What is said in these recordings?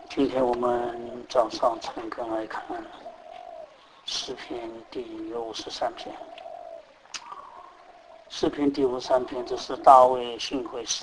今天我们早上陈根来看诗篇第53篇。诗篇第53篇，这是大卫训诲诗。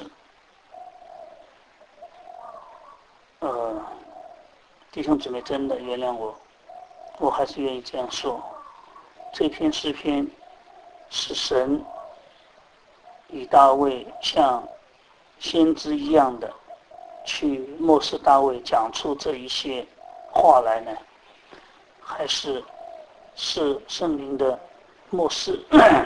弟兄姊妹，真的原谅我还是愿意这样说。这篇诗篇是神以大卫像先知一样的去漠视大卫，讲出这一些话来呢，还是圣灵的漠视？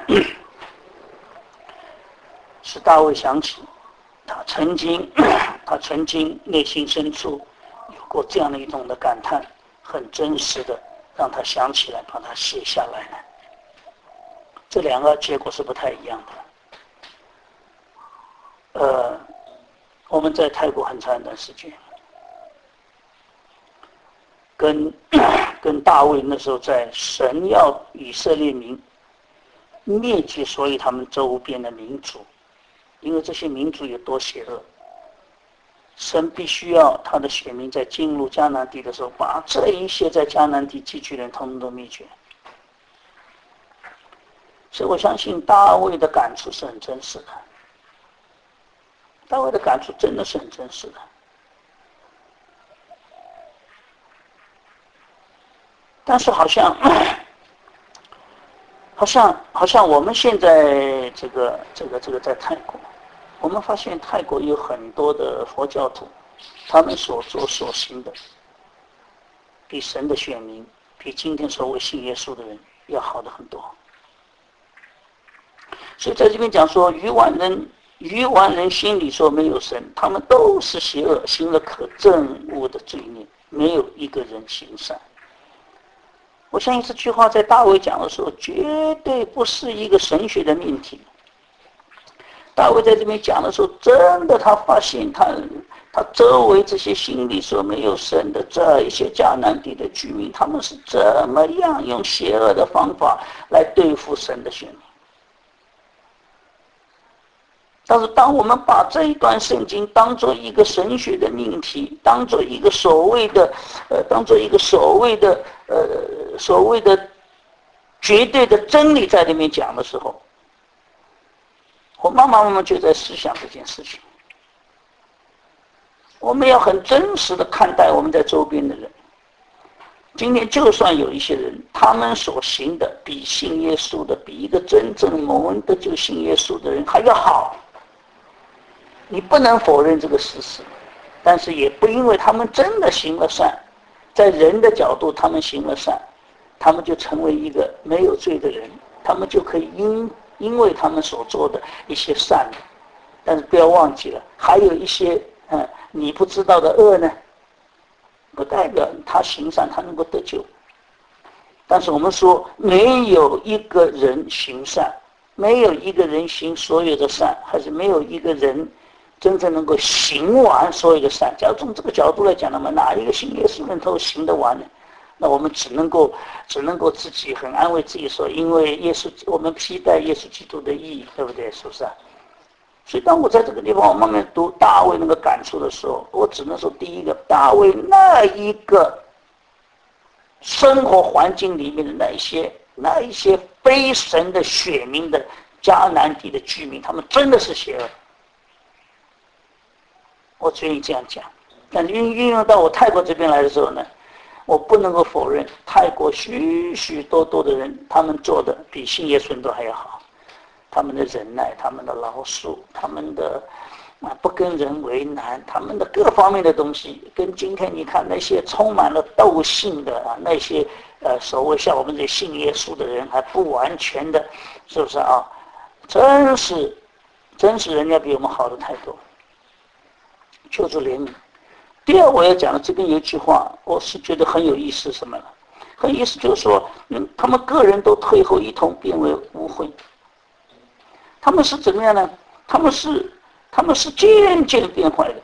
使大卫想起他曾经内心深处有过这样的一种的感叹，很真实的让他想起来，把它写下来呢。这两个结果是不太一样的。我们在泰国很长一段时间，跟大卫那时候在神要以色列民灭绝所以他们周边的民族，因为这些民族有多邪恶，神必须要他的选民在进入迦南地的时候，把这一些在迦南地寄居人统统都灭绝。所以我相信大卫的感触是很真实的，大卫的感触真的是很真实的。但是好像我们现在这个在泰国，我们发现泰国有很多的佛教徒，他们所做所行的比神的选民，比今天所谓信耶稣的人要好的很多。所以在这边讲说，愚顽人心里说没有神，他们都是邪恶，行了可憎恶的罪孽，没有一个人行善。我相信这句话在大卫讲的时候，绝对不是一个神学的命题。大卫在这边讲的时候，真的他发现他周围这些心里说没有神的这一些迦南地的居民，他们是怎么样用邪恶的方法来对付神的选民。但是当我们把这一段圣经当作一个神学的命题，当作一个所谓的绝对的真理在里面讲的时候，我慢慢就在思想这件事情。我们要很真实的看待我们在周边的人。今天就算有一些人，他们所行的比信耶稣的，比一个真正蒙恩的就信耶稣的人还要好，你不能否认这个事实，但是也不因为他们真的行了善，在人的角度他们行了善，他们就成为一个没有罪的人，他们就可以因为他们所做的一些善，但是不要忘记了，还有一些你不知道的恶呢，不代表他行善他能够得救。但是我们说，没有一个人行善，没有一个人行所有的善，还是没有一个人真正能够行完所有的善。假如从这个角度来讲的话，哪一个信耶稣能够行得完呢？那我们只能够自己很安慰自己说，因为耶稣，我们披戴耶稣基督的义，对不对？是不是啊？所以当我在这个地方我慢慢读大卫那个感触的时候，我只能说，第一个，大卫那一个生活环境里面的那一些非神的选民的迦南地的居民，他们真的是邪恶。我只愿意这样讲。但运用到我泰国这边来的时候呢，我不能够否认泰国许许多多的人，他们做的比信耶稣都还要好。他们的忍耐，他们的饶恕，他们的不跟人为难，他们的各方面的东西，跟今天你看那些充满了斗性的那些所谓像我们这信耶稣的人还不完全的，是不是啊？真是人家比我们好的太多。求主怜悯。第二，我要讲的这边有一句话，我是觉得很有意思，什么呢？很有意思，就是说，他们个人都退后，一同变为污秽。他们是怎么样呢？他们是渐渐变坏的，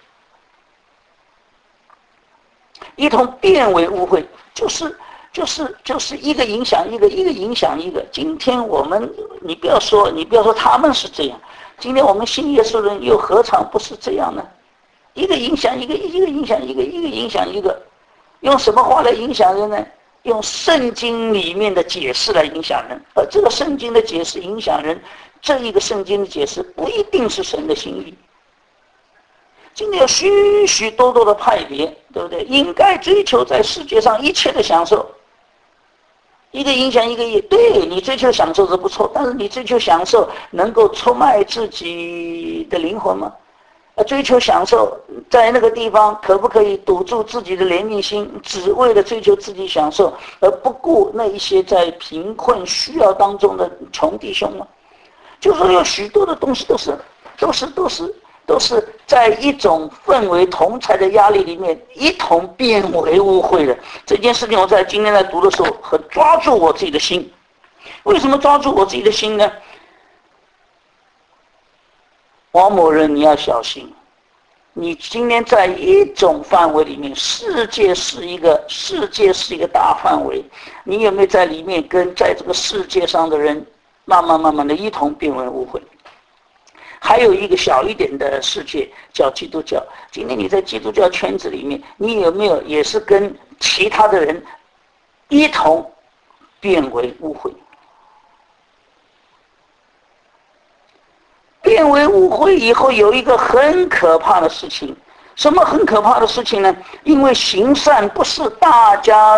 一同变为污秽，就是一个影响一个，一个影响一个。今天你不要说他们是这样，今天我们信耶稣人又何尝不是这样呢？ 一个影响一个，一个影响一个，一个影响一个。用什么话来影响人呢？用圣经里面的解释来影响人，而这个圣经的解释影响人，这一个圣经的解释不一定是神的心意。今天有许许多多的派别，对不对？应该追求在世界上一切的享受，一个影响一个也对，你追求享受是不错，但是你追求享受能够出卖自己的灵魂吗？追求享受在那个地方可不可以堵住自己的怜悯心，只为了追求自己享受，而不顾那一些在贫困需要当中的穷弟兄吗？就说有许多的东西都是在一种氛围同侪的压力里面一同变为污秽的。这件事情我在今天在读的时候很抓住我自己的心。为什么抓住我自己的心呢？王某人，你要小心，你今天在一种范围里面，世界是一个大范围，你有没有在里面跟在这个世界上的人慢慢的一同变为污秽？还有一个小一点的世界叫基督教，今天你在基督教圈子里面，你有没有也是跟其他的人一同变为污秽？变为污秽以后，有一个很可怕的事情。什么很可怕的事情呢？因为行善不是大家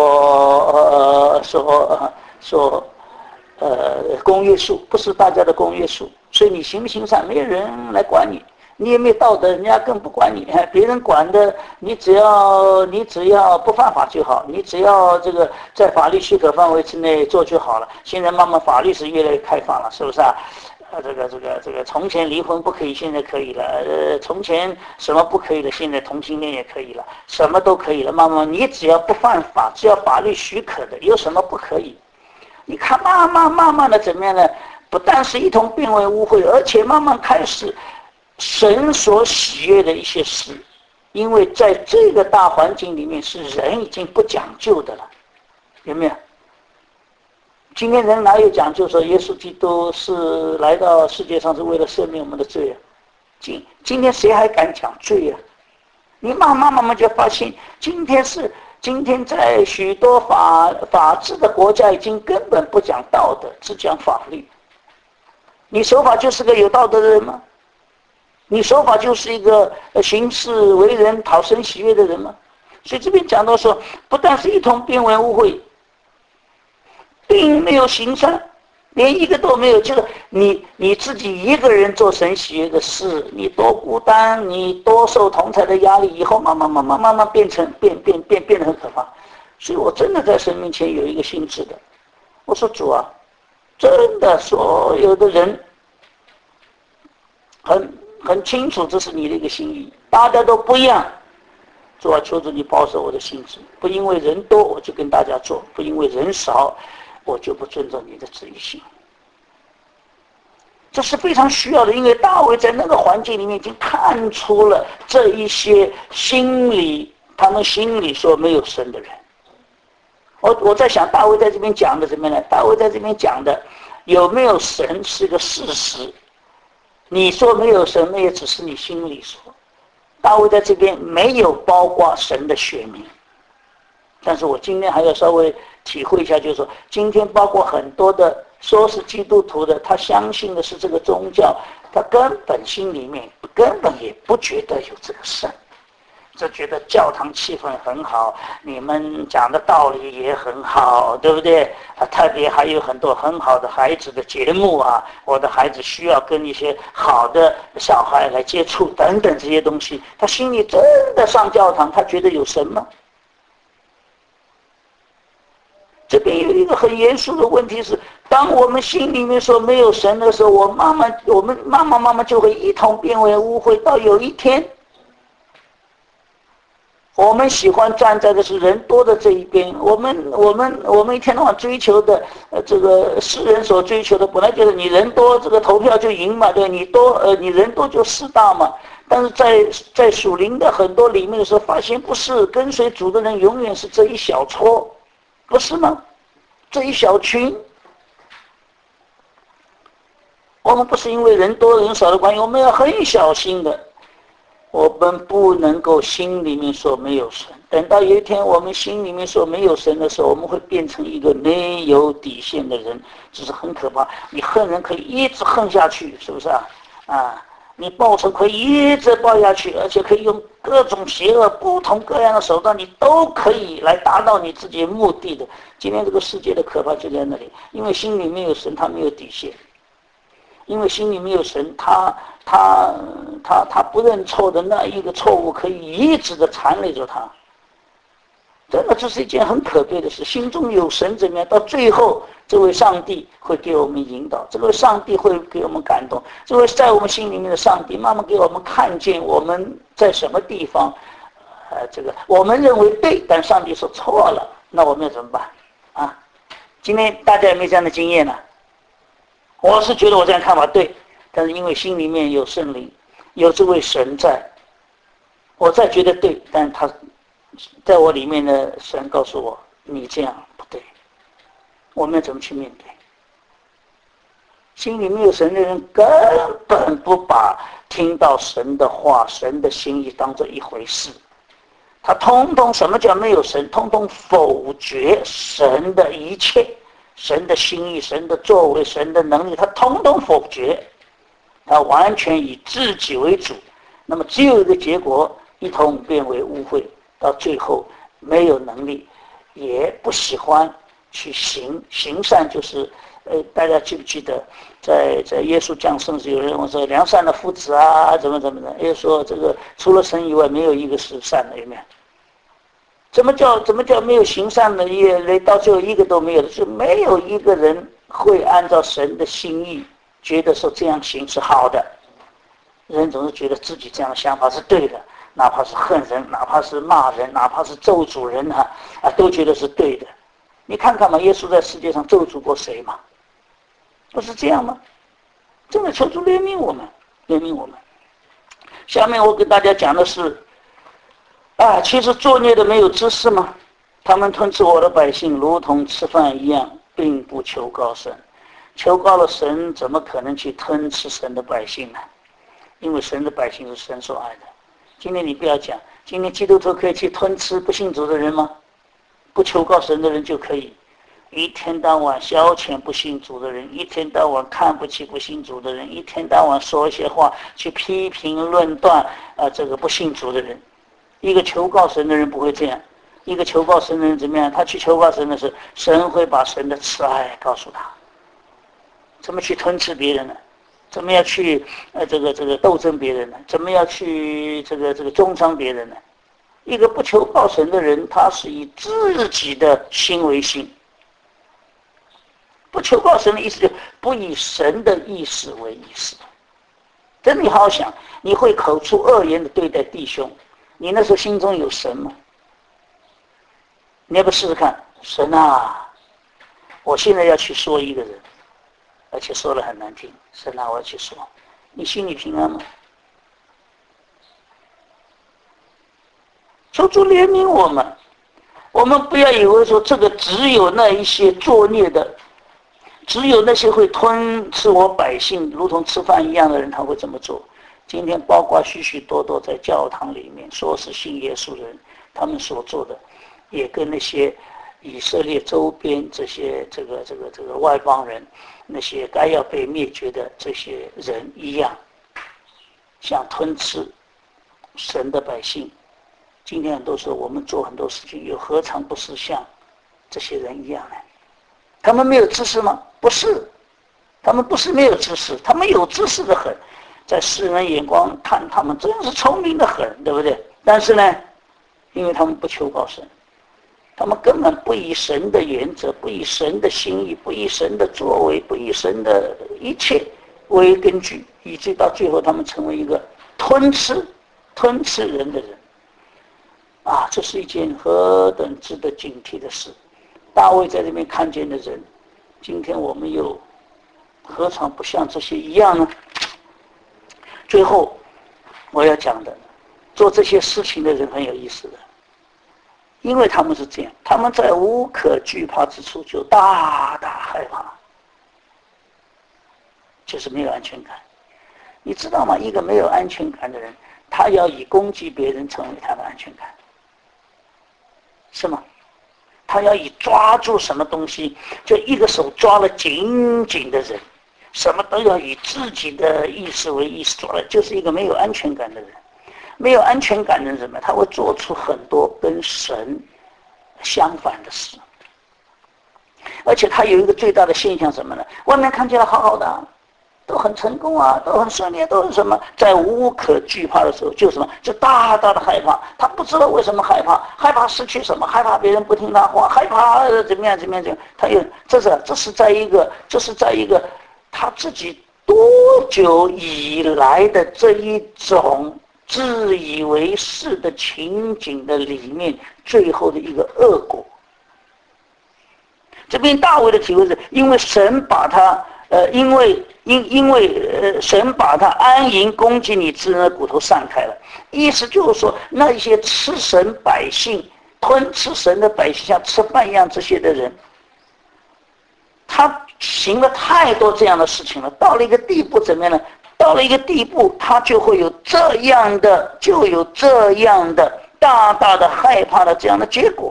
公约数，不是大家的公约数，所以你行不行善，没有人来管你，你也没有道德，人家更不管你。别人管的，你只要不犯法就好，你只要这个在法律许可范围之内做就好了。现在慢慢法律是越来越开放了，是不是啊？这个从前离婚不可以，现在可以了。从前什么不可以了，现在同性恋也可以了，什么都可以了。慢慢，你只要不犯法，只要法律许可的，有什么不可以？你看，慢慢的怎么样呢？不但是一同变为污秽，而且慢慢开始神所喜悦的一些事，因为在这个大环境里面，是人已经不讲究的了，有没有？今天人哪有讲究说耶稣基督是来到世界上是为了赦免我们的罪啊？今天谁还敢讲罪啊？你慢慢就发现，今天在许多法治的国家已经根本不讲道德，只讲法律。你守法就是个有道德的人吗？你守法就是一个行事为人讨神喜悦的人吗？所以这边讲到说，不但是一同变为污秽，并没有行善，连一个都没有，就是你自己一个人做神喜悦的事，你多孤单，你多受同侪的压力，以后慢慢变得很可怕。所以我真的在神面前有一个心智的，我说主啊，真的所有的人很清楚这是你的一个心意，大家都不一样。主啊，求主你保守我的心智，不因为人多我就跟大家做，不因为人少我就不尊重你的旨意性。这是非常需要的，因为大卫在那个环境里面已经看出了这一些他们心里说没有神的人。我在想，大卫在这边讲的什么呢？大卫在这边讲的有没有神是个事实，你说没有神，那也只是你心里说。大卫在这边没有包括神的选民，但是我今天还要稍微体会一下，就是说，今天包括很多的说是基督徒的，他相信的是这个宗教，他根本心里面根本也不觉得有这个神，只觉得教堂气氛很好，你们讲的道理也很好，对不对？特别还有很多很好的孩子的节目啊，我的孩子需要跟一些好的小孩来接触等等这些东西，他心里真的上教堂，他觉得有神吗？这边有一个很严肃的问题是，当我们心里面说没有神的时候，我们慢慢就会一同变为污秽，到有一天我们喜欢站在的是人多的这一边，我们一天到晚追求的这个世人所追求的，本来就是你人多，这个投票就赢嘛，对，你人多就势大嘛。但是在属灵的很多里面的时候，发现不是，跟随主的人永远是这一小撮，不是吗？这一小群，我们不是因为人多人少的关系，我们要很小心的。 我们不能够心里面说没有神。等到有一天我们心里面说没有神的时候，我们会变成一个没有底线的人，这是很可怕。你恨人可以一直恨下去，是不是啊？你报仇可以一直报下去，而且可以用各种邪恶、不同各样的手段，你都可以来达到你自己的目的的。今天这个世界的可怕就在那里，因为心里没有神，他没有底线。因为心里没有神，他不认错的那一个错误，可以一直的缠累着他。真的，这是一件很可悲的事。心中有神怎么样？到最后，这位上帝会给我们引导，这位上帝会给我们感动，这位在我们心里面的上帝，慢慢给我们看见我们在什么地方，这个我们认为对，但上帝说错了，那我们要怎么办啊？今天大家有没有这样的经验呢？我是觉得我这样看法对，但是因为心里面有圣灵，有这位神在，我再觉得对，但他在我里面的神告诉我，你这样不对，我们要怎么去面对？心里没有神的人根本不把听到神的话、神的心意当作一回事，他通通什么叫没有神？通通否决神的一切。神的心意、神的作为、神的能力，他统统否决，他完全以自己为主。那么只有一个结果，一同变为污秽，到最后没有能力，也不喜欢去行善。就是大家记不记得，在耶稣降生时，有人问说良善的夫子啊，怎么的？耶稣说这个除了神以外，没有一个是善的，有没有？怎么叫没有行善的业？到最后一个都没有的，就没有一个人会按照神的心意，觉得说这样行是好的。人总是觉得自己这样的想法是对的，哪怕是恨人，哪怕是骂人，哪怕是咒诅人都觉得是对的。你看看嘛，耶稣在世界上咒诅过谁嘛？不是这样吗？真的求主怜悯我们，怜悯我们。下面我给大家讲的是。其实作孽的没有知识吗？他们吞吃我的百姓，如同吃饭一样，并不求告神。求告了神，怎么可能去吞吃神的百姓呢？因为神的百姓是神所爱的。今天你不要讲，今天基督徒可以去吞吃不信主的人吗？不求告神的人就可以，一天到晚消遣不信主的人，一天到晚看不起不信主的人，一天到晚说一些话去批评论断这个不信主的人。一个求告神的人不会这样，一个求告神的人怎么样？他去求告神的时候，神会把神的慈爱告诉他。怎么去吞吃别人呢？怎么样去这个斗争别人呢？怎么样去这个中伤别人呢？一个不求告神的人，他是以自己的心为心。不求告神的意思，就不以神的意思为意思。真的，你好好想，你会口出恶言的对待弟兄，你那时候心中有神吗？你要不试试看，神啊，我现在要去说一个人，而且说了很难听，神啊，我要去说，你心里平安吗？求主怜悯我们，我们不要以为说这个只有那一些作孽的，只有那些会吞吃我百姓如同吃饭一样的人，他会这么做。今天包括许许多多在教堂里面说是信耶稣的人，他们所做的也跟那些以色列周边这些这个外邦人，那些该要被灭绝的这些人一样，想吞吃神的百姓。今天很多时候我们做很多事情，又何尝不是像这些人一样呢？他们没有知识吗？不是，他们不是没有知识，他们有知识的很。在世人眼光看，他们真是聪明的很，对不对？但是呢，因为他们不求告神，他们根本不以神的原则，不以神的心意，不以神的作为，不以神的一切为根据，以致到最后他们成为一个吞吃人的人。这是一件何等值得警惕的事。大卫在这边看见的人，今天我们又何尝不像这些一样呢？最后我要讲的，做这些事情的人很有意思的，因为他们是这样，他们在无可惧怕之处就大大害怕，就是没有安全感。你知道吗？一个没有安全感的人， 他要以攻击别人成为他的安全感，是吗？他要以抓住什么东西，就一个手抓了紧紧的人，什么都要以自己的意识为意识抓了，就是一个没有安全感的人。没有安全感的人什么？他会做出很多跟神相反的事，而且他有一个最大的现象什么呢？外面看起来好好的啊，都很成功啊，都很顺利，都是什么？在无可惧怕的时候，就什么？就大大的害怕。他不知道为什么害怕，害怕失去什么？害怕别人不听他话，害怕怎么样怎么样怎么样？他有这是在一个他自己多久以来的这一种自以为是的情景的里面，最后的一个恶果。这边大卫的体会是，因为神把他因为神把他安营攻击你之人的骨头散开了，意思就是说，那些吃神百姓、吞吃神的百姓像吃饭一样这些的人，他行了太多这样的事情了，到了一个地步怎么样呢？到了一个地步，他就会有这样的大大的害怕的这样的结果。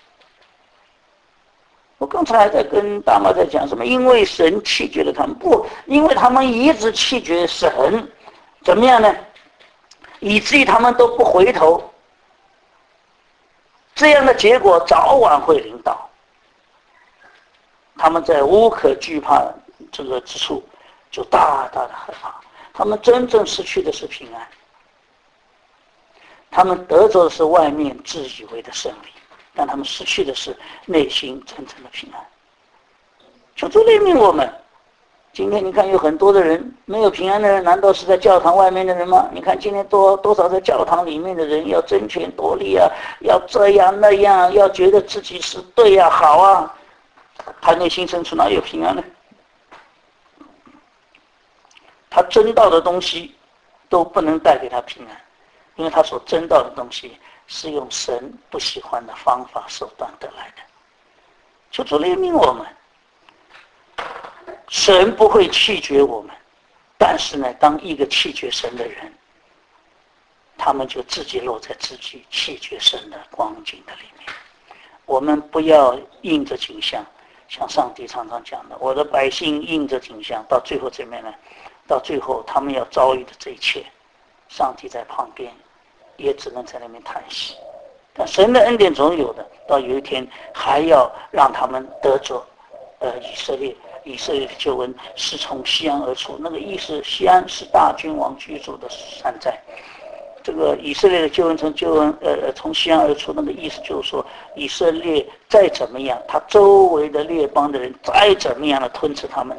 我刚才还在跟大妈在讲什么？因为神弃绝了他们，不，因为他们一直弃绝神，怎么样呢？以至于他们都不回头，这样的结果早晚会临到。他们在无可惧怕这个之处，就大大的害怕。他们真正失去的是平安，他们得着的是外面自以为的胜利，但他们失去的是内心真正的平安。求主怜悯我们。今天你看有很多的人没有平安的人，难道是在教堂外面的人吗？你看今天多少在教堂里面的人要争权夺利啊，要这样那样，要觉得自己是对啊好啊，他内心深处哪有平安呢？他争到的东西都不能带给他平安，因为他所争到的东西是用神不喜欢的方法手段得来的。求主怜悯我们。神不会弃绝我们，但是呢，当一个弃绝神的人，他们就自己落在自己弃绝神的光景的里面。我们不要应着景象，像上帝常常讲的，我的百姓应着景象，到最后这边呢，到最后他们要遭遇的这一切，上帝在旁边也只能在那边叹息。但神的恩典总有的，到有一天还要让他们得着以色列的救恩是从西安而出，那个意思，西安是大君王居住的山寨。这个以色列的救恩从西安而出，那个意思就是说，以色列再怎么样，他周围的列邦的人再怎么样的吞吃他们，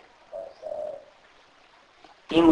因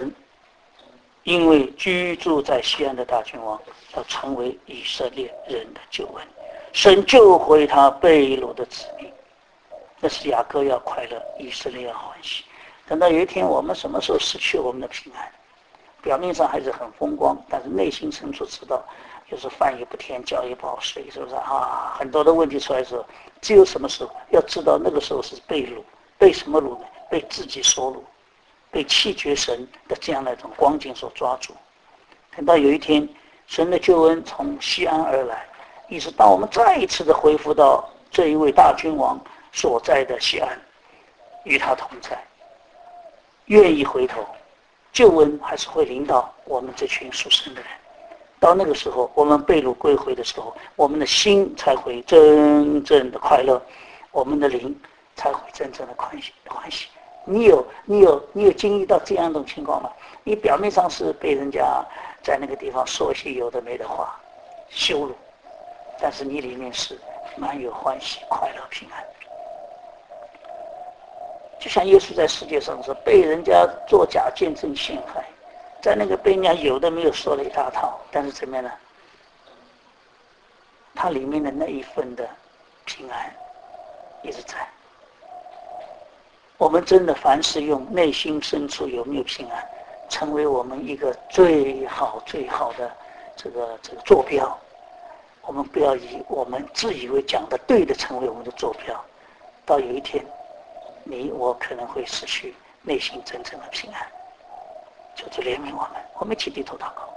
为居住在西安的大君王要成为以色列人的救恩，神救回他被掳的子民。那是雅各要快乐，以色列要欢喜。等到有一天我们什么时候失去我们的平安，表面上还是很风光，但是内心深处知道，有时候饭也不甜，觉也不好睡，是不是啊？很多的问题出来的时候，只有什么时候要知道，那个时候是被掳，被什么掳呢？被自己所掳，被弃绝神的这样的一种光景所抓住。等到有一天，神的救恩从西安而来，一直到我们再一次的恢复到这一位大君王所在的西安，与他同在，愿意回头，救恩还是会临到我们这群属神的人。到那个时候，我们被掳归回的时候，我们的心才会真正的快乐，我们的灵才会真正的欢喜。你有经历到这样一种情况吗？你表面上是被人家在那个地方说些有的没的话羞辱，但是你里面是满有欢喜、快乐、平安。就像耶稣在世界上是被人家作假见证陷害，在那个被人家有的没有说了一大套，但是怎么样呢？他里面的那一份的平安一直在。我们真的凡是用内心深处有没有平安，成为我们一个最好的这个坐标。我们不要以我们自以为讲的对的成为我们的坐标，到有一天你我可能会失去内心真正的平安。求主怜悯我们，我们一起低头祷告。